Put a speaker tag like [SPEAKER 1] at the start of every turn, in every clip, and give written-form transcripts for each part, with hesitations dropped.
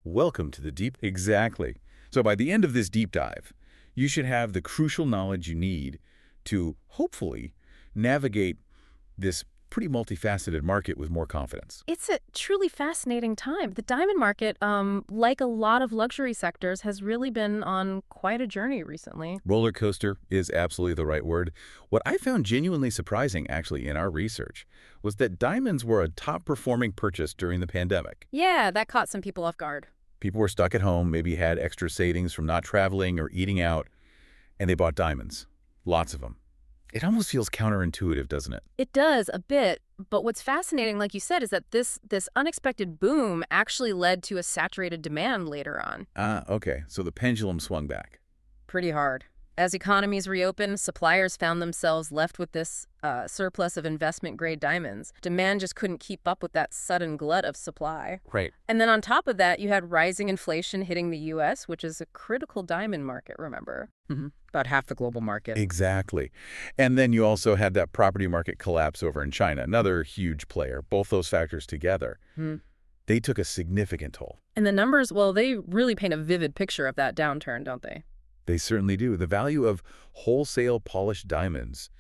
[SPEAKER 1] Welcome to the deep. Exactly. So by the end of this deep dive, you should have the crucial knowledge you need to hopefully navigate this pretty multifaceted market with more confidence.
[SPEAKER 2] It's a truly fascinating time. The diamond market, like a lot of luxury sectors, has really been on quite a journey recently.
[SPEAKER 1] Roller coaster is absolutely the right word. What I found genuinely surprising, actually, in our research was that diamonds were a top-performing purchase during the pandemic.
[SPEAKER 2] Yeah, that caught some people off guard.
[SPEAKER 1] People were stuck at home, maybe had extra savings from not traveling or eating out, and they bought diamonds. Lots of them. It almost feels counterintuitive, doesn't it?
[SPEAKER 2] It does, a bit. But what's fascinating, like you said, is that this unexpected boom actually led to a saturated demand later on.
[SPEAKER 1] Ah, okay. So the pendulum swung back.
[SPEAKER 2] Pretty hard. As economies reopened, suppliers found themselves left with this surplus of investment-grade diamonds. Demand just couldn't keep up with that sudden glut of supply.
[SPEAKER 1] Right.
[SPEAKER 2] And then on top of that, you had rising inflation hitting the U.S., which is a critical diamond market, remember? About half the global market.
[SPEAKER 1] Exactly. And then you also had that property market collapse over in China, another huge player. Both those factors together, they took a significant toll.
[SPEAKER 2] And the numbers, well, they really paint a vivid picture of that downturn, don't they?
[SPEAKER 1] They certainly do. The value of wholesale polished diamonds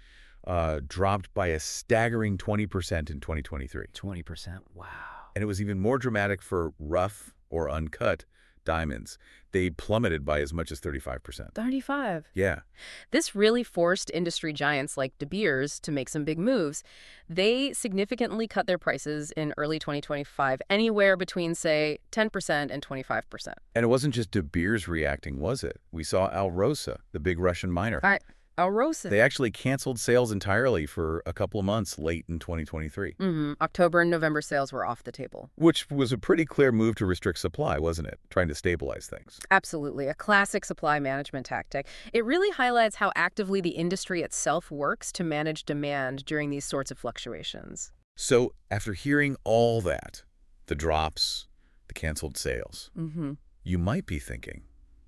[SPEAKER 1] dropped by a staggering 20% in 2023.
[SPEAKER 2] 20%, wow.
[SPEAKER 1] And it was even more dramatic for rough or uncut diamonds. They plummeted by as much as 35%.
[SPEAKER 2] 35.
[SPEAKER 1] Yeah.
[SPEAKER 2] This really forced industry giants like De Beers to make some big moves. They significantly cut their prices in early 2025, anywhere between, say, 10% and 25%.
[SPEAKER 1] And it wasn't just De Beers reacting, was it? We saw Alrosa, the big Russian miner.
[SPEAKER 2] Alrosa.
[SPEAKER 1] They actually canceled sales entirely for a couple of months late in 2023.
[SPEAKER 2] October and November sales were off the table.
[SPEAKER 1] Which was a pretty clear move to restrict supply, wasn't it? Trying to stabilize things.
[SPEAKER 2] Absolutely. A classic supply management tactic. It really highlights how actively the industry itself works to manage demand during these sorts of fluctuations.
[SPEAKER 1] So after hearing all that, the drops, the canceled sales, you might be thinking,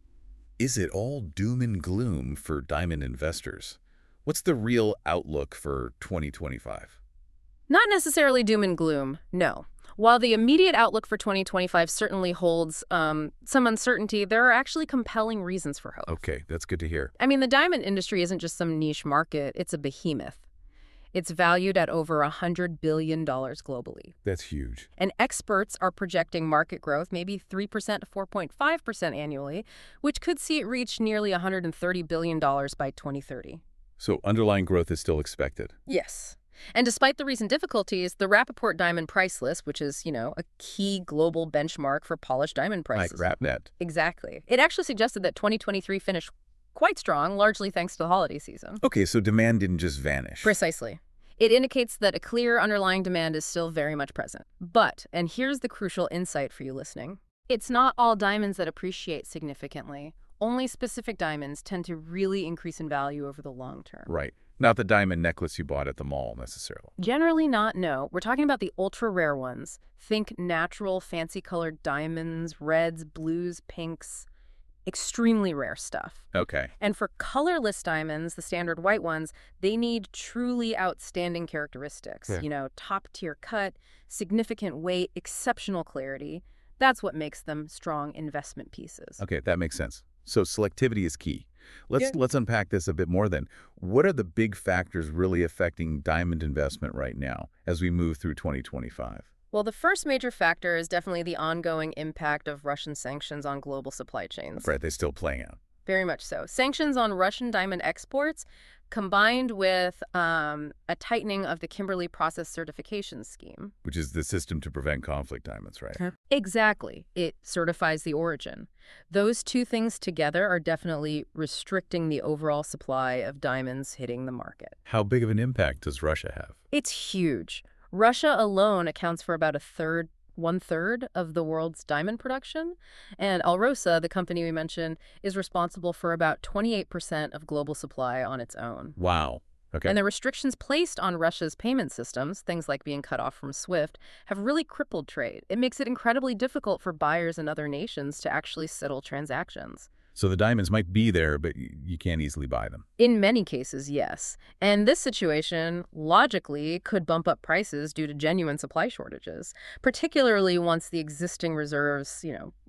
[SPEAKER 1] is it all doom and gloom for diamond investors? What's the real outlook for 2025?
[SPEAKER 2] Not necessarily doom and gloom, no. While the immediate outlook for 2025 certainly holds some uncertainty, there are actually compelling reasons for hope.
[SPEAKER 1] Okay, that's good to hear.
[SPEAKER 2] I mean, the diamond industry isn't just some niche market, it's a behemoth. It's valued at over $100 billion globally.
[SPEAKER 1] That's huge.
[SPEAKER 2] And experts are projecting market growth maybe 3% to 4.5% annually, which could see it reach nearly $130 billion by 2030.
[SPEAKER 1] So underlying growth is still expected.
[SPEAKER 2] Yes. And despite the recent difficulties, the Rappaport Diamond Price List, which is, a key global benchmark for polished diamond prices.
[SPEAKER 1] Like RapNet.
[SPEAKER 2] Exactly. It actually suggested that 2023 finished quite strong, largely thanks to the holiday season.
[SPEAKER 1] Okay, so demand didn't just vanish.
[SPEAKER 2] Precisely. It indicates that a clear underlying demand is still very much present. But, and here's the crucial insight for you listening, it's not all diamonds that appreciate significantly. Only specific diamonds tend to really increase in value over the long term.
[SPEAKER 1] Right. Not the diamond necklace you bought at the mall, necessarily.
[SPEAKER 2] Generally not, no. We're talking about the ultra-rare ones. Think natural, fancy-colored diamonds, reds, blues, pinks. Extremely rare stuff.
[SPEAKER 1] Okay.
[SPEAKER 2] And for colorless diamonds, the standard white ones, they need truly outstanding characteristics.
[SPEAKER 1] Yeah.
[SPEAKER 2] Top-tier cut, significant weight, exceptional clarity. That's what makes them strong investment pieces.
[SPEAKER 1] Okay, that makes sense. So selectivity is key. Let's unpack this a bit more then. What are the big factors really affecting diamond investment right now as we move through 2025?
[SPEAKER 2] Well, the first major factor is definitely the ongoing impact of Russian sanctions on global supply chains.
[SPEAKER 1] Right, they're still playing out.
[SPEAKER 2] Very much so. Sanctions on Russian diamond exports combined with a tightening of the Kimberley Process Certification Scheme.
[SPEAKER 1] Which is the system to prevent conflict diamonds, right?
[SPEAKER 2] Exactly. It certifies the origin. Those two things together are definitely restricting the overall supply of diamonds hitting the market.
[SPEAKER 1] How big of an impact does Russia have?
[SPEAKER 2] It's huge. Russia alone accounts for about one-third of the world's diamond production. And Alrosa, the company we mentioned, is responsible for about 28% of global supply on its own.
[SPEAKER 1] Wow. Okay.
[SPEAKER 2] And the restrictions placed on Russia's payment systems, things like being cut off from SWIFT, have really crippled trade. It makes it incredibly difficult for buyers in other nations to actually settle transactions.
[SPEAKER 1] So the diamonds might be there, but you can't easily buy them.
[SPEAKER 2] In many cases, yes. And this situation, logically, could bump up prices due to genuine supply shortages, particularly once the existing reserves,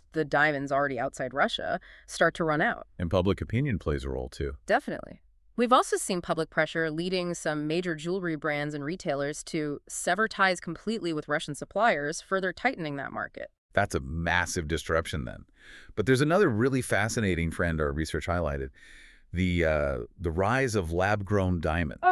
[SPEAKER 2] the diamonds already outside Russia start to run out.
[SPEAKER 1] And public opinion plays a role, too.
[SPEAKER 2] Definitely. We've also seen public pressure leading some major jewelry brands and retailers to sever ties completely with Russian suppliers, further tightening that market.
[SPEAKER 1] That's a massive disruption then. But there's another really fascinating trend our research highlighted, the rise of lab-grown diamonds.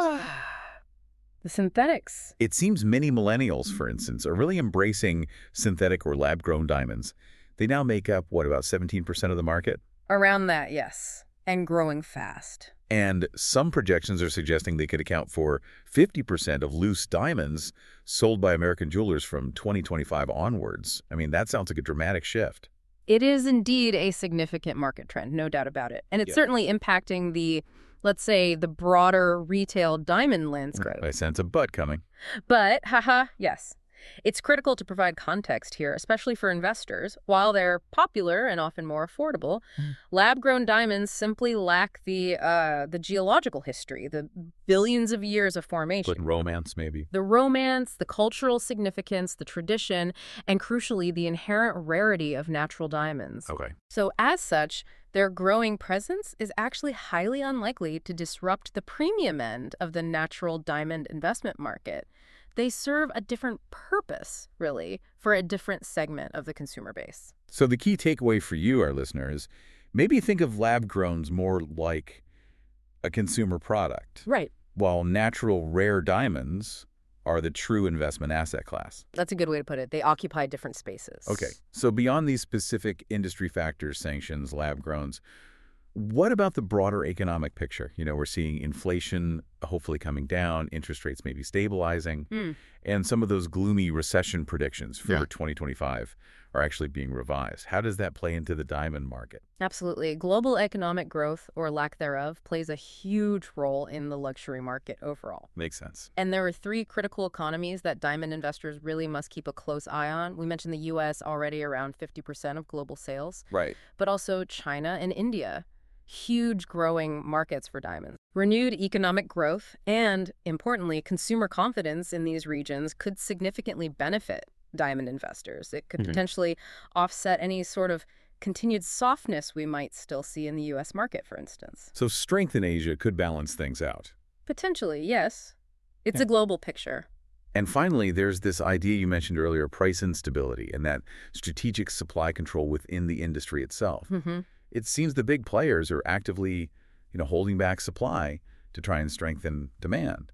[SPEAKER 2] The synthetics.
[SPEAKER 1] It seems many millennials, for instance, are really embracing synthetic or lab-grown diamonds. They now make up, what, about 17% of the market?
[SPEAKER 2] Around that, yes. And growing fast.
[SPEAKER 1] And some projections are suggesting they could account for 50% of loose diamonds sold by American jewelers from 2025 onwards. I mean, that sounds like a dramatic shift.
[SPEAKER 2] It is indeed a significant market trend, no doubt about it. And it's certainly impacting the, let's say, the broader retail diamond landscape.
[SPEAKER 1] I sense a but coming.
[SPEAKER 2] But, yes. It's critical to provide context here, especially for investors. While they're popular and often more affordable, lab-grown diamonds simply lack the geological history, the billions of years of formation.
[SPEAKER 1] But romance, maybe.
[SPEAKER 2] The romance, the cultural significance, the tradition, and crucially, the inherent rarity of natural diamonds.
[SPEAKER 1] Okay.
[SPEAKER 2] So as such, their growing presence is actually highly unlikely to disrupt the premium end of the natural diamond investment market. They serve a different purpose, really, for a different segment of the consumer base.
[SPEAKER 1] So the key takeaway for you, our listeners, maybe think of lab-growns more like a consumer product.
[SPEAKER 2] Right.
[SPEAKER 1] While natural rare diamonds are the true investment asset class.
[SPEAKER 2] That's a good way to put it. They occupy different spaces.
[SPEAKER 1] Okay. So beyond these specific industry factors, sanctions, lab-growns, what about the broader economic picture? You know, we're seeing inflation hopefully coming down, interest rates maybe stabilizing, and some of those gloomy recession predictions for 2025 are actually being revised. How does that play into the diamond market?
[SPEAKER 2] Absolutely. Global economic growth, or lack thereof, plays a huge role in the luxury market overall.
[SPEAKER 1] Makes sense.
[SPEAKER 2] And there are three critical economies that diamond investors really must keep a close eye on. We mentioned the U.S. already around 50% of global sales.
[SPEAKER 1] Right.
[SPEAKER 2] But also China and India. Huge growing markets for diamonds. Renewed economic growth and, importantly, consumer confidence in these regions could significantly benefit diamond investors. It could potentially offset any sort of continued softness we might still see in the U.S. market, for instance.
[SPEAKER 1] So strength in Asia could balance things out.
[SPEAKER 2] Potentially, yes. It's a global picture.
[SPEAKER 1] And finally, there's this idea you mentioned earlier, price instability, and that strategic supply control within the industry itself. It seems the big players are actively, holding back supply to try and strengthen demand.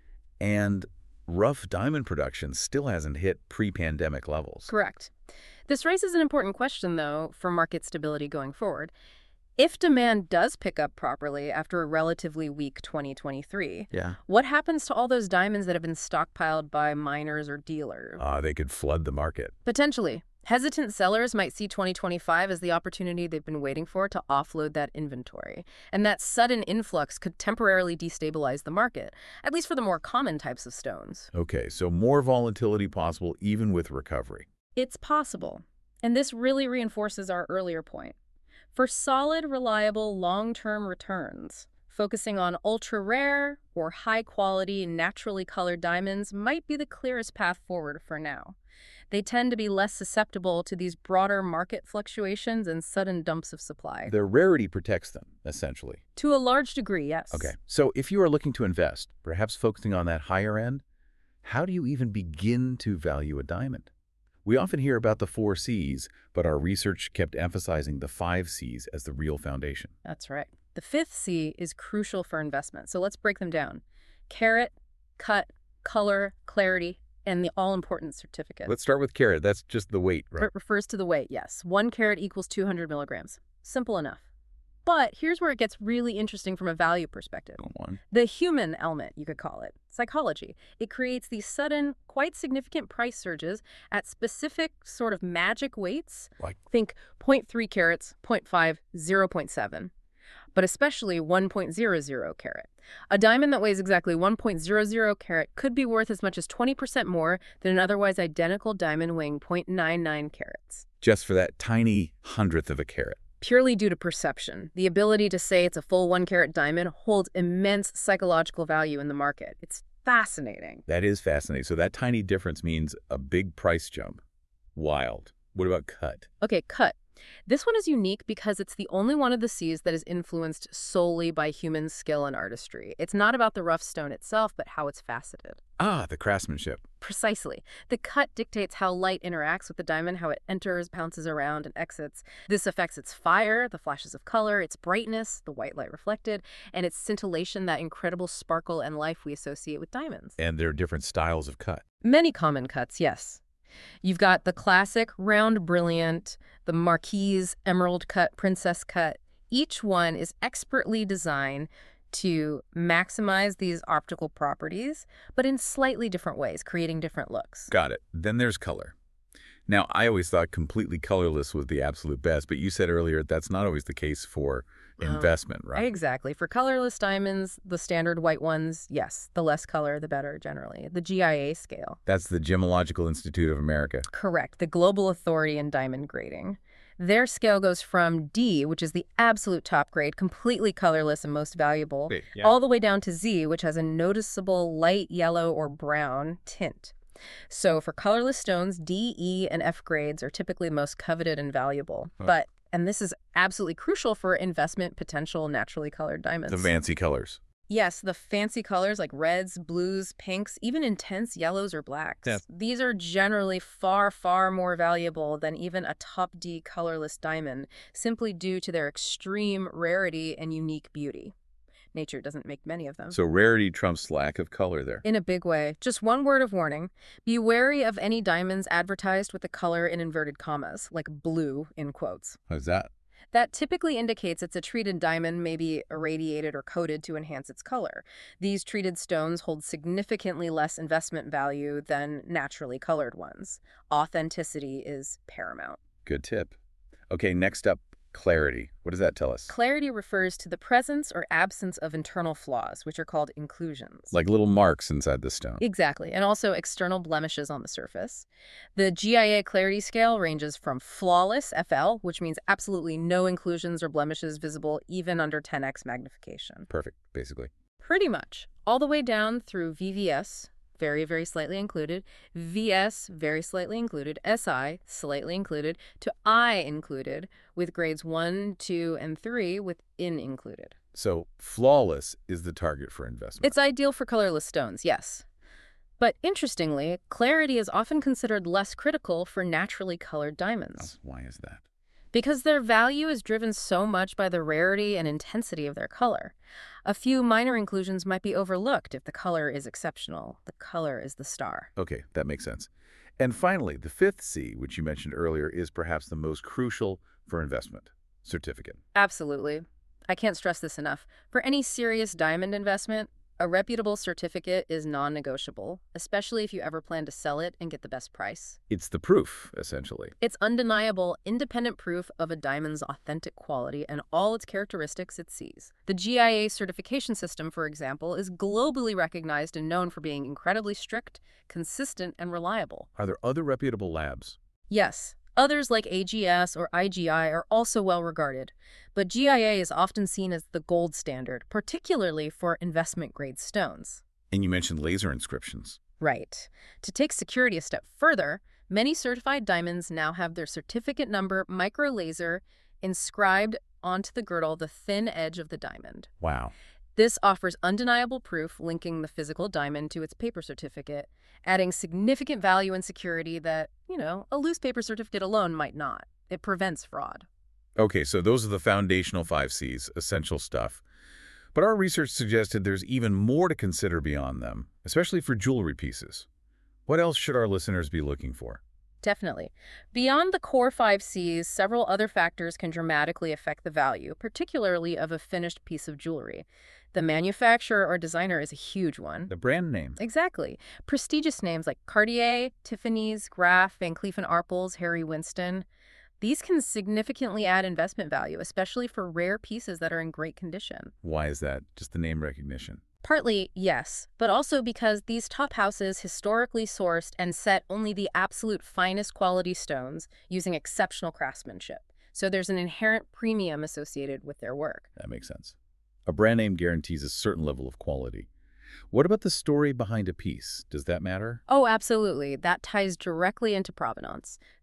[SPEAKER 1] And rough diamond production still hasn't hit pre-pandemic levels.
[SPEAKER 2] Correct. This raises an important question, though, for market stability going forward. If demand does pick up properly after a relatively weak 2023, what happens to all those diamonds that have been stockpiled by miners or dealers?
[SPEAKER 1] They could flood the market.
[SPEAKER 2] Potentially. Hesitant sellers might see 2025 as the opportunity they've been waiting for to offload that inventory. And that sudden influx could temporarily destabilize the market, at least for the more common types of stones.
[SPEAKER 1] Okay, so more volatility possible even with recovery.
[SPEAKER 2] It's possible. And this really reinforces our earlier point. For solid, reliable, long-term returns, focusing on ultra-rare or high-quality, naturally colored diamonds might be the clearest path forward for now. They tend to be less susceptible to these broader market fluctuations and sudden dumps of supply.
[SPEAKER 1] Their rarity protects them, essentially.
[SPEAKER 2] To a large degree, yes.
[SPEAKER 1] Okay, so if you are looking to invest, perhaps focusing on that higher end, how do you even begin to value a diamond? We often hear about the 4 C's, but our research kept emphasizing the 5 C's as the real foundation.
[SPEAKER 2] That's right. The 5th C is crucial for investment, so let's break them down. Carat, cut, color, clarity, and the all-important certificate.
[SPEAKER 1] Let's start with carat. That's just the weight, right?
[SPEAKER 2] It refers to the weight, yes. 1 carat equals 200 milligrams. Simple enough. But here's where it gets really interesting from a value perspective. The human element, you could call it. Psychology. It creates these sudden, quite significant price surges at specific sort of magic weights.
[SPEAKER 1] Like?
[SPEAKER 2] Think 0.3 carats, 0.5, 0.7. But especially 1.00 carat. A diamond that weighs exactly 1.00 carat could be worth as much as 20% more than an otherwise identical diamond weighing 0.99 carats.
[SPEAKER 1] Just for that tiny hundredth of a carat.
[SPEAKER 2] Purely due to perception. The ability to say it's a full 1 carat diamond holds immense psychological value in the market. It's fascinating.
[SPEAKER 1] That is fascinating. So that tiny difference means a big price jump. Wild. What about cut?
[SPEAKER 2] Okay, cut. This one is unique because it's the only one of the Cs that is influenced solely by human skill and artistry. It's not about the rough stone itself, but how it's faceted.
[SPEAKER 1] Ah, the craftsmanship.
[SPEAKER 2] Precisely. The cut dictates how light interacts with the diamond, how it enters, bounces around, and exits. This affects its fire, the flashes of color, its brightness, the white light reflected, and its scintillation, that incredible sparkle and life we associate with diamonds.
[SPEAKER 1] And there are different styles of cut.
[SPEAKER 2] Many common cuts, yes. You've got the classic round brilliant, the marquise emerald cut, princess cut. Each one is expertly designed to maximize these optical properties, but in slightly different ways, creating different looks.
[SPEAKER 1] Got it. Then there's color. Now, I always thought completely colorless was the absolute best, but you said earlier that's not always the case for investment, right?
[SPEAKER 2] Exactly. For colorless diamonds, the standard white ones, yes, the less color, the better generally. The GIA scale.
[SPEAKER 1] That's the Gemological Institute of America.
[SPEAKER 2] Correct. The global authority in diamond grading. Their scale goes from D, which is the absolute top grade, completely colorless and most valuable, all the way down to Z, which has a noticeable light yellow or brown tint. So for colorless stones, D, E, and F grades are typically the most coveted and valuable. But, and this is absolutely crucial for investment potential naturally colored diamonds.
[SPEAKER 1] The fancy colors.
[SPEAKER 2] Yes, the fancy colors like reds, blues, pinks, even intense yellows or blacks.
[SPEAKER 1] Yeah.
[SPEAKER 2] These are generally far, far more valuable than even a top D colorless diamond, simply due to their extreme rarity and unique beauty. Nature doesn't make many of them.
[SPEAKER 1] So rarity trumps lack of color there.
[SPEAKER 2] In a big way. Just one word of warning. Be wary of any diamonds advertised with the color in inverted commas, like blue in quotes.
[SPEAKER 1] How's that?
[SPEAKER 2] That typically indicates it's a treated diamond, maybe irradiated or coated to enhance its color. These treated stones hold significantly less investment value than naturally colored ones. Authenticity is paramount.
[SPEAKER 1] Good tip. Okay, next up, clarity. What does that tell us?
[SPEAKER 2] Clarity refers to the presence or absence of internal flaws, which are called inclusions.
[SPEAKER 1] Like little marks inside the stone.
[SPEAKER 2] Exactly, and also external blemishes on the surface. The GIA clarity scale ranges from flawless, FL, which means absolutely no inclusions or blemishes visible even under 10x magnification.
[SPEAKER 1] Perfect, basically.
[SPEAKER 2] Pretty much. All the way down through VVS, very, very slightly included, VS, very slightly included, SI, slightly included, to I included, with grades 1, 2, and 3 with in included.
[SPEAKER 1] So flawless is the target for investment.
[SPEAKER 2] It's ideal for colorless stones, yes. But interestingly, clarity is often considered less critical for naturally colored diamonds.
[SPEAKER 1] Why is that?
[SPEAKER 2] Because their value is driven so much by the rarity and intensity of their color. A few minor inclusions might be overlooked if the color is exceptional. The color is the star.
[SPEAKER 1] Okay, that makes sense. And finally, the fifth C, which you mentioned earlier, is perhaps the most crucial for investment: certificate.
[SPEAKER 2] Absolutely. I can't stress this enough. For any serious diamond investment, a reputable certificate is non-negotiable, especially if you ever plan to sell it and get the best price.
[SPEAKER 1] It's the proof, essentially.
[SPEAKER 2] It's undeniable, independent proof of a diamond's authentic quality and all its characteristics it sees. The GIA certification system, for example, is globally recognized and known for being incredibly strict, consistent, and reliable.
[SPEAKER 1] Are there other reputable labs?
[SPEAKER 2] Yes. Others like AGS or IGI are also well regarded, but GIA is often seen as the gold standard, particularly for investment-grade stones.
[SPEAKER 1] And you mentioned laser inscriptions.
[SPEAKER 2] Right. To take security a step further, many certified diamonds now have their certificate number micro-laser inscribed onto the girdle, the thin edge of the diamond.
[SPEAKER 1] Wow.
[SPEAKER 2] This offers undeniable proof linking the physical diamond to its paper certificate, adding significant value and security that, a loose paper certificate alone might not. It prevents fraud.
[SPEAKER 1] Okay, so those are the foundational 5 Cs, essential stuff. But our research suggested there's even more to consider beyond them, especially for jewelry pieces. What else should our listeners be looking for?
[SPEAKER 2] Definitely. Beyond the core 5 Cs, several other factors can dramatically affect the value, particularly of a finished piece of jewelry. The manufacturer or designer is a huge one.
[SPEAKER 1] The brand name.
[SPEAKER 2] Exactly. Prestigious names like Cartier, Tiffany's, Graff, Van Cleef & Arpels, Harry Winston. These can significantly add investment value, especially for rare pieces that are in great condition.
[SPEAKER 1] Why is that? Just the name recognition.
[SPEAKER 2] Partly, yes, but also because these top houses historically sourced and set only the absolute finest quality stones using exceptional craftsmanship. So there's an inherent premium associated with their work.
[SPEAKER 1] That makes sense. A brand name guarantees a certain level of quality. What about the story behind a piece? Does that matter?
[SPEAKER 2] Oh, absolutely. That ties directly into provenance.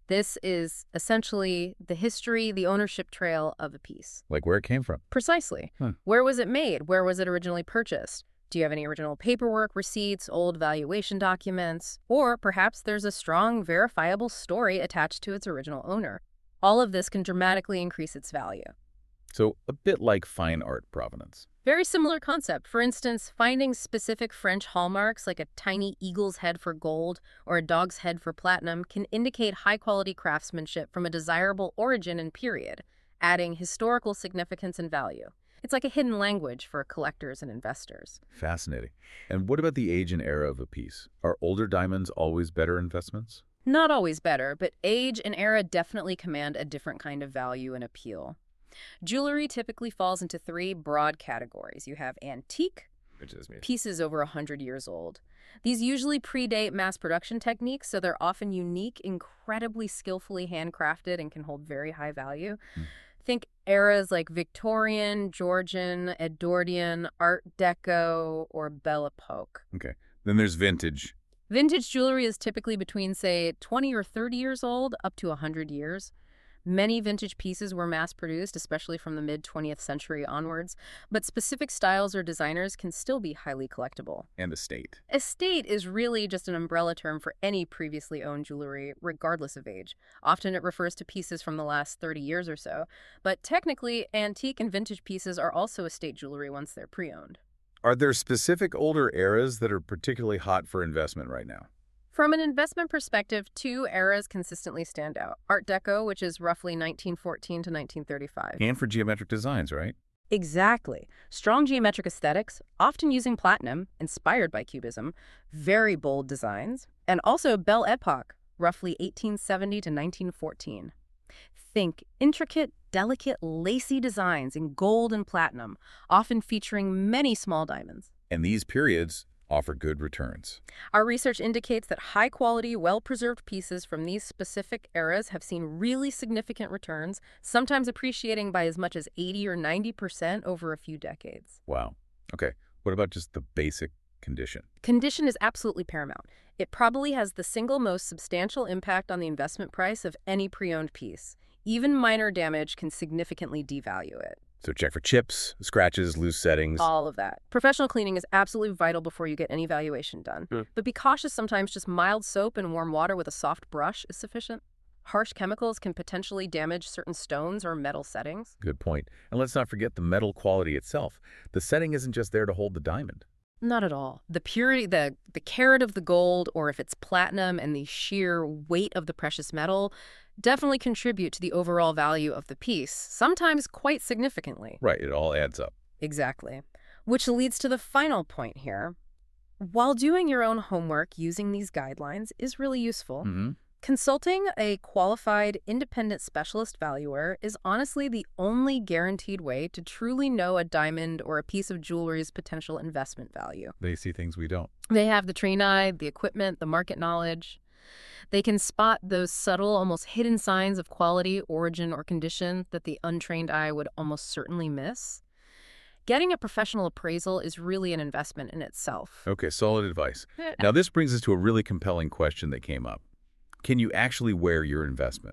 [SPEAKER 2] This is essentially the history, the ownership trail of a piece.
[SPEAKER 1] Like where it came from.
[SPEAKER 2] Precisely. Where was it made? Where was it originally purchased? Do you have any original paperwork, receipts, old valuation documents? Or perhaps there's a strong, verifiable story attached to its original owner. All of this can dramatically increase its value.
[SPEAKER 1] So a bit like fine art provenance.
[SPEAKER 2] Very similar concept. For instance, finding specific French hallmarks like a tiny eagle's head for gold or a dog's head for platinum can indicate high-quality craftsmanship from a desirable origin and period, adding historical significance and value. It's like a hidden language for collectors and investors.
[SPEAKER 1] Fascinating. And what about the age and era of a piece? Are older diamonds always better investments?
[SPEAKER 2] Not always better, but age and era definitely command a different kind of value and appeal. Jewelry typically falls into three broad categories. You have antique, pieces over 100 years old. These usually predate mass production techniques, so they're often unique, incredibly skillfully handcrafted, and can hold very high value. Think eras like Victorian, Georgian, Edwardian, Art Deco, or Belle Epoque.
[SPEAKER 1] Okay. Then there's vintage.
[SPEAKER 2] Vintage jewelry is typically between, say, 20 or 30 years old, up to 100 years. Many vintage pieces were mass-produced, especially from the mid-20th century onwards, but specific styles or designers can still be highly collectible.
[SPEAKER 1] And estate.
[SPEAKER 2] Estate is really just an umbrella term for any previously owned jewelry, regardless of age. Often it refers to pieces from the last 30 years or so, but technically, antique and vintage pieces are also estate jewelry once they're pre-owned.
[SPEAKER 1] Are there specific older eras that are particularly hot for investment right now?
[SPEAKER 2] From an investment perspective, two eras consistently stand out. Art Deco, which is roughly 1914 to 1935.
[SPEAKER 1] And for geometric designs, right?
[SPEAKER 2] Exactly. Strong geometric aesthetics, often using platinum, inspired by Cubism, very bold designs, and also Belle Epoque, roughly 1870 to 1914. Think intricate, delicate, lacy designs in gold and platinum, often featuring many small diamonds.
[SPEAKER 1] And these periods offer good returns.
[SPEAKER 2] Our research indicates that high-quality, well-preserved pieces from these specific eras have seen really significant returns, sometimes appreciating by as much as 80 or 90% over a few decades.
[SPEAKER 1] Wow. Okay. What about just the basic condition?
[SPEAKER 2] Condition is absolutely paramount. It probably has the single most substantial impact on the investment price of any pre-owned piece. Even minor damage can significantly devalue it.
[SPEAKER 1] So check for chips, scratches, loose settings.
[SPEAKER 2] All of that. Professional cleaning is absolutely vital before you get any valuation done. But be cautious sometimes. Just mild soap and warm water with a soft brush is sufficient. Harsh chemicals can potentially damage certain stones or metal settings.
[SPEAKER 1] Good point. And let's not forget the metal quality itself. The setting isn't just there to hold the diamond.
[SPEAKER 2] Not at all. The purity, the carat of the gold, or if it's platinum, and the sheer weight of the precious metal definitely contribute to the overall value of the piece, sometimes quite significantly.
[SPEAKER 1] Right, it all adds up.
[SPEAKER 2] Exactly. Which leads to the final point here. While doing your own homework using these guidelines is really useful, consulting a qualified independent specialist valuer is honestly the only guaranteed way to truly know a diamond or a piece of jewelry's potential investment value.
[SPEAKER 1] They see things we don't.
[SPEAKER 2] They have the trained eye, the equipment, the market knowledge. They can spot those subtle, almost hidden signs of quality, origin, or condition that the untrained eye would almost certainly miss. Getting a professional appraisal is really an investment in itself.
[SPEAKER 1] Okay, solid advice. Now this brings us to a really compelling question that came up. Can you actually wear your investment?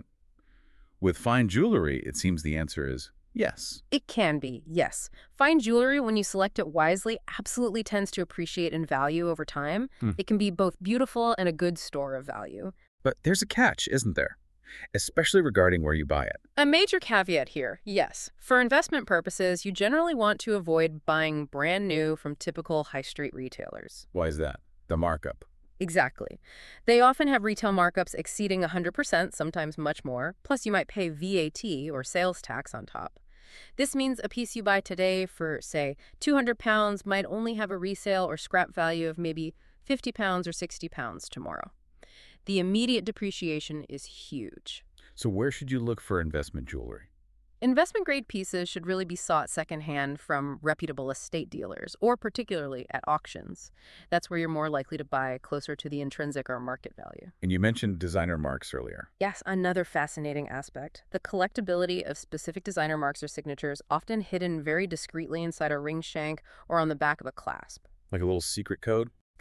[SPEAKER 1] With fine jewelry, it seems the answer is yes.
[SPEAKER 2] It can be, yes. Fine jewelry, when you select it wisely, absolutely tends to appreciate in value over time. It can be both beautiful and a good store of value.
[SPEAKER 1] But there's a catch, isn't there? Especially regarding where you buy it.
[SPEAKER 2] A major caveat here, yes. For investment purposes, you generally want to avoid buying brand new from typical high street retailers.
[SPEAKER 1] Why is that? The markup.
[SPEAKER 2] Exactly. They often have retail markups exceeding 100%, sometimes much more, plus you might pay VAT or sales tax on top. This means a piece you buy today for, say, £200 might only have a resale or scrap value of maybe £50 or £60 tomorrow. The immediate depreciation is huge.
[SPEAKER 1] So where should you look for investment jewelry?
[SPEAKER 2] Investment-grade pieces should really be sought secondhand from reputable estate dealers, or particularly at auctions. That's where you're more likely to buy closer to the intrinsic or market value.
[SPEAKER 1] And you mentioned designer marks earlier.
[SPEAKER 2] Yes, another fascinating aspect. The collectability of specific designer marks or signatures, often hidden very discreetly inside a ring shank or on the back of a clasp.
[SPEAKER 1] Like a little secret code?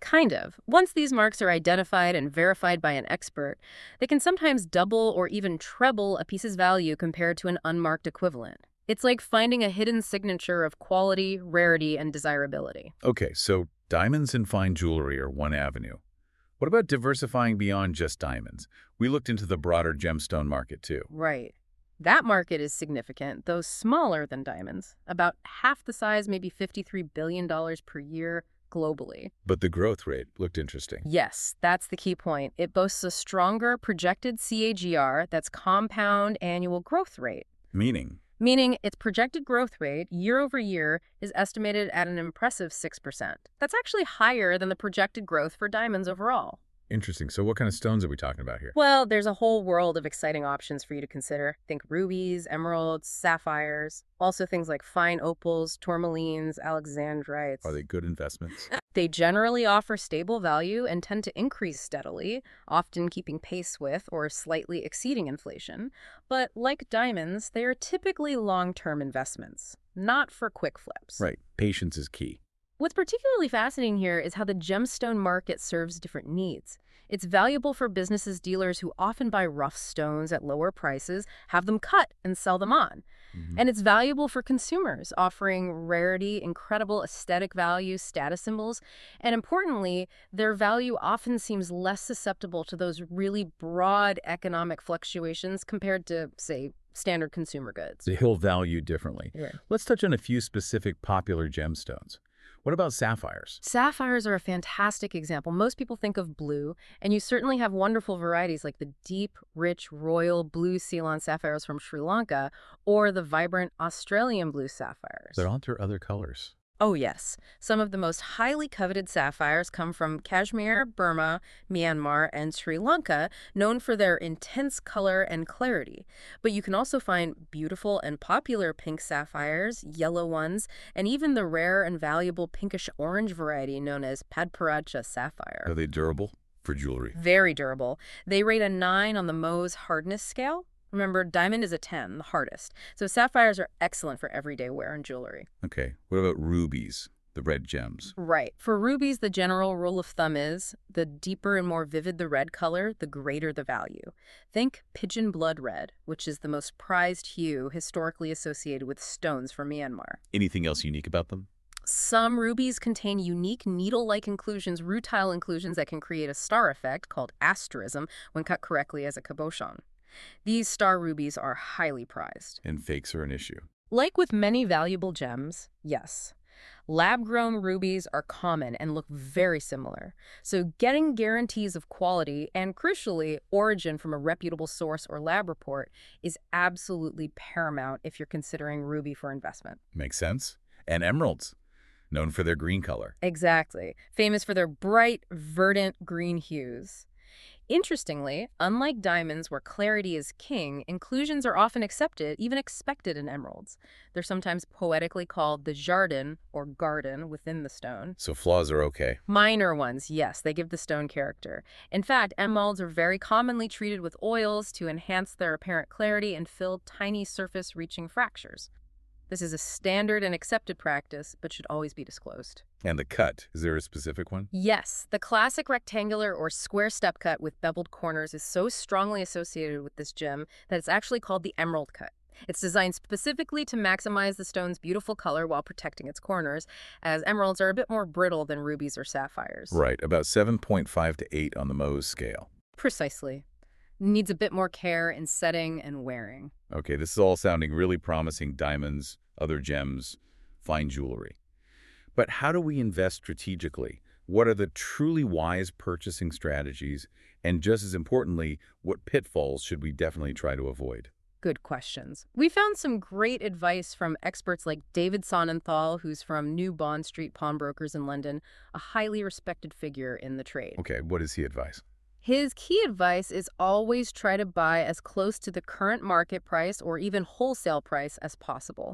[SPEAKER 2] Kind of. Once these marks are identified and verified by an expert, they can sometimes double or even treble a piece's value compared to an unmarked equivalent. It's like finding a hidden signature of quality, rarity, and desirability.
[SPEAKER 1] Okay, so diamonds and fine jewelry are one avenue. What about diversifying beyond just diamonds? We looked into the broader gemstone market too.
[SPEAKER 2] Right. That market is significant, though smaller than diamonds. About half the size, maybe $53 billion per year globally.
[SPEAKER 1] But the growth rate looked interesting.
[SPEAKER 2] Yes, that's the key point. It boasts a stronger projected CAGR, that's compound annual growth rate. Meaning its projected growth rate year over year is estimated at an impressive 6%. That's actually higher than the projected growth for diamonds overall.
[SPEAKER 1] Interesting. So what kind of stones are we talking about here?
[SPEAKER 2] Well, there's a whole world of exciting options for you to consider. Think rubies, emeralds, sapphires, also things like fine opals, tourmalines, alexandrites.
[SPEAKER 1] Are they good investments?
[SPEAKER 2] They generally offer stable value and tend to increase steadily, often keeping pace with or slightly exceeding inflation. But like diamonds, they are typically long-term investments, not for quick flips.
[SPEAKER 1] Right. Patience is key.
[SPEAKER 2] What's particularly fascinating here is how the gemstone market serves different needs. It's valuable for businesses, dealers who often buy rough stones at lower prices, have them cut and sell them on. And it's valuable for consumers, offering rarity, incredible aesthetic value, status symbols. And importantly, their value often seems less susceptible to those really broad economic fluctuations compared to, say, standard consumer goods.
[SPEAKER 1] They'll value differently.
[SPEAKER 2] Right.
[SPEAKER 1] Let's touch on a few specific popular gemstones. What about sapphires?
[SPEAKER 2] Sapphires are a fantastic example. Most people think of blue, and you certainly have wonderful varieties like the deep, rich, royal blue Ceylon sapphires from Sri Lanka or the vibrant Australian blue sapphires.
[SPEAKER 1] But aren't there other colors?
[SPEAKER 2] Oh, yes. Some of the most highly coveted sapphires come from Kashmir, Burma, Myanmar, and Sri Lanka, known for their intense color and clarity. But you can also find beautiful and popular pink sapphires, yellow ones, and even the rare and valuable pinkish-orange variety known as Padparacha sapphire.
[SPEAKER 1] Are they durable for jewelry?
[SPEAKER 2] Very durable. They rate a 9 on the Mohs hardness scale. Remember, diamond is a 10, the hardest. So sapphires are excellent for everyday wear and jewelry.
[SPEAKER 1] Okay. What about rubies, the red gems?
[SPEAKER 2] Right. For rubies, the general rule of thumb is the deeper and more vivid the red color, the greater the value. Think pigeon blood red, which is the most prized hue historically associated with stones from Myanmar.
[SPEAKER 1] Anything else unique about them?
[SPEAKER 2] Some rubies contain unique needle-like inclusions, rutile inclusions that can create a star effect called asterism when cut correctly as a cabochon. These star rubies are highly prized.
[SPEAKER 1] And fakes are an issue.
[SPEAKER 2] Like with many valuable gems, yes. Lab-grown rubies are common and look very similar. So getting guarantees of quality and, crucially, origin from a reputable source or lab report is absolutely paramount if you're considering ruby for investment.
[SPEAKER 1] Makes sense. And emeralds, known for their green color.
[SPEAKER 2] Exactly. Famous for their bright, verdant green hues. Interestingly, unlike diamonds where clarity is king, inclusions are often accepted, even expected in emeralds. They're sometimes poetically called the jardin, or garden, within the stone.
[SPEAKER 1] So flaws are okay.
[SPEAKER 2] Minor ones, yes, they give the stone character. In fact, emeralds are very commonly treated with oils to enhance their apparent clarity and fill tiny surface-reaching fractures. This is a standard and accepted practice, but should always be disclosed.
[SPEAKER 1] And the cut, is there a specific one?
[SPEAKER 2] Yes, the classic rectangular or square step cut with beveled corners is so strongly associated with this gem that it's actually called the emerald cut. It's designed specifically to maximize the stone's beautiful color while protecting its corners, as emeralds are a bit more brittle than rubies or sapphires.
[SPEAKER 1] Right, about 7.5 to 8 on the Mohs scale.
[SPEAKER 2] Precisely. Needs a bit more care in setting and wearing.
[SPEAKER 1] Okay, this is all sounding really promising: diamonds, other gems, fine jewelry. But how do we invest strategically? What are the truly wise purchasing strategies? And just as importantly, what pitfalls should we definitely try to avoid?
[SPEAKER 2] Good questions. We found some great advice from experts like David Sonnenthal, who's from New Bond Street Pawnbrokers in London, a highly respected figure in the trade.
[SPEAKER 1] Okay, what is he advise?
[SPEAKER 2] His key advice is always try to buy as close to the current market price or even wholesale price as possible.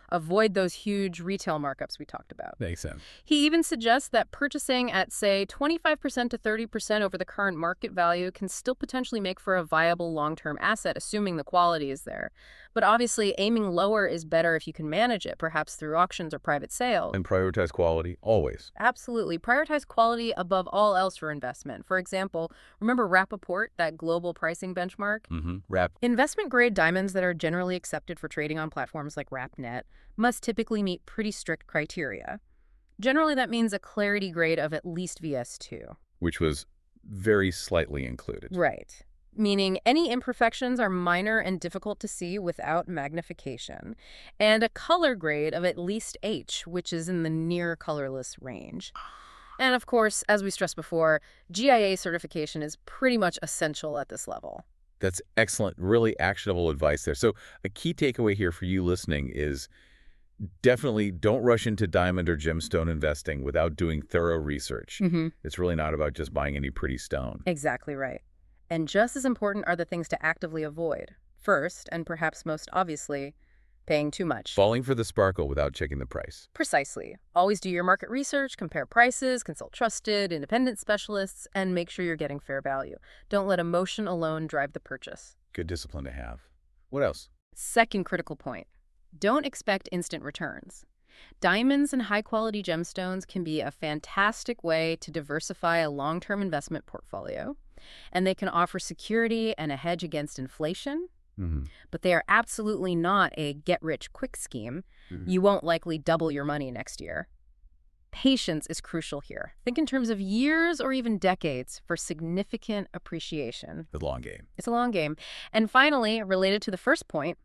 [SPEAKER 2] Avoid those huge retail markups we talked about.
[SPEAKER 1] Makes sense.
[SPEAKER 2] He even suggests that purchasing at, say, 25% to 30% over the current market value can still potentially make for a viable long-term asset, assuming the quality is there. But obviously, aiming lower is better if you can manage it, perhaps through auctions or private sales.
[SPEAKER 1] And prioritize quality, always.
[SPEAKER 2] Absolutely. Prioritize quality above all else for investment. For example, remember Rappaport, that global pricing benchmark? Investment-grade diamonds that are generally accepted for trading on platforms like RapNet must typically meet pretty strict criteria. Generally, that means a clarity grade of at least VS2.
[SPEAKER 1] Which was very slightly included.
[SPEAKER 2] Right. Meaning any imperfections are minor and difficult to see without magnification, and a color grade of at least H, which is in the near colorless range. And of course, as we stressed before, GIA certification is pretty much essential at this level.
[SPEAKER 1] That's excellent, really actionable advice there. So a key takeaway here for you listening is definitely don't rush into diamond or gemstone investing without doing thorough research. It's really not about just buying any pretty stone.
[SPEAKER 2] Exactly right. And just as important are the things to actively avoid. First, and perhaps most obviously, paying too much.
[SPEAKER 1] Falling for the sparkle without checking the price.
[SPEAKER 2] Precisely. Always do your market research, compare prices, consult trusted, independent specialists, and make sure you're getting fair value. Don't let emotion alone drive the purchase.
[SPEAKER 1] Good discipline to have. What else?
[SPEAKER 2] Second critical point. Don't expect instant returns. Diamonds and high-quality gemstones can be a fantastic way to diversify a long-term investment portfolio, and they can offer security and a hedge against inflation, but they are absolutely not a get-rich-quick scheme. You won't likely double your money next year. Patience is crucial here. Think in terms of years or even decades for significant appreciation.
[SPEAKER 1] The long game.
[SPEAKER 2] It's a long game. And finally, related to the first point,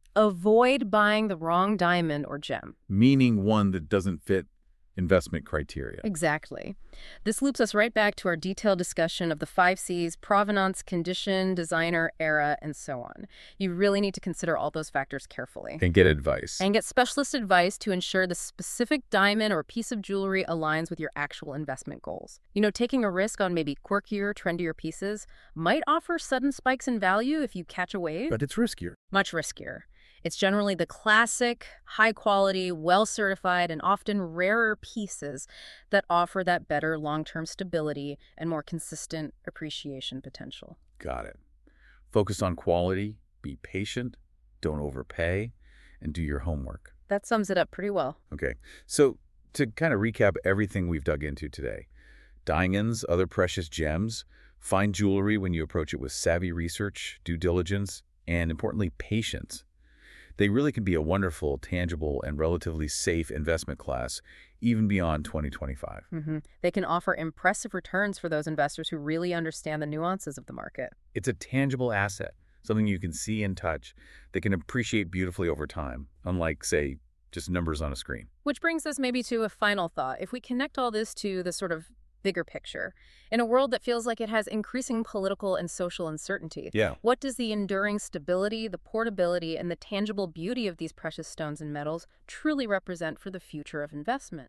[SPEAKER 2] avoid buying the wrong diamond or gem.
[SPEAKER 1] Meaning one that doesn't fit investment criteria.
[SPEAKER 2] Exactly. This loops us right back to our detailed discussion of the 5 C's: provenance, condition, designer, era, and so on. You really need to consider all those factors carefully.
[SPEAKER 1] And get advice.
[SPEAKER 2] And get specialist advice to ensure the specific diamond or piece of jewelry aligns with your actual investment goals. You know, taking a risk on maybe quirkier, trendier pieces might offer sudden spikes in value if you catch a wave.
[SPEAKER 1] But it's riskier.
[SPEAKER 2] Much riskier. It's generally the classic, high-quality, well-certified, and often rarer pieces that offer that better long-term stability and more consistent appreciation potential.
[SPEAKER 1] Got it. Focus on quality, be patient, don't overpay, and do your homework.
[SPEAKER 2] That sums it up pretty well.
[SPEAKER 1] Okay. So to kind of recap everything we've dug into today, diamonds, other precious gems, find jewelry when you approach it with savvy research, due diligence, and importantly, patience. They really can be a wonderful, tangible, and relatively safe investment class, even beyond 2025.
[SPEAKER 2] They can offer impressive returns for those investors who really understand the nuances of the market.
[SPEAKER 1] It's a tangible asset, something you can see and touch that can appreciate beautifully over time, unlike, say, just numbers on a screen.
[SPEAKER 2] Which brings us maybe to a final thought. If we connect all this to the sort of bigger picture, in a world that feels like it has increasing political and social uncertainty, what does the enduring stability, the portability, and the tangible beauty of these precious stones and metals truly represent for the future of investment?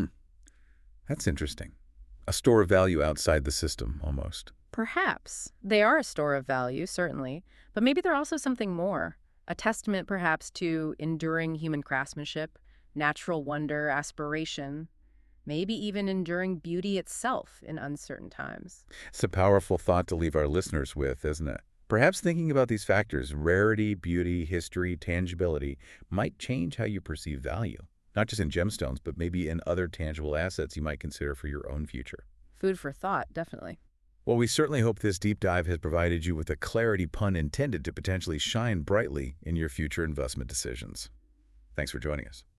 [SPEAKER 1] That's interesting. A store of value outside the system, almost.
[SPEAKER 2] Perhaps. They are a store of value, certainly, but maybe they're also something more. A testament, perhaps, to enduring human craftsmanship, natural wonder, aspiration, maybe even enduring beauty itself in uncertain times.
[SPEAKER 1] It's a powerful thought to leave our listeners with, isn't it? Perhaps thinking about these factors, rarity, beauty, history, tangibility, might change how you perceive value. Not just in gemstones, but maybe in other tangible assets you might consider for your own future.
[SPEAKER 2] Food for thought, definitely.
[SPEAKER 1] Well, we certainly hope this deep dive has provided you with a clarity, pun intended, to potentially shine brightly in your future investment decisions. Thanks for joining us.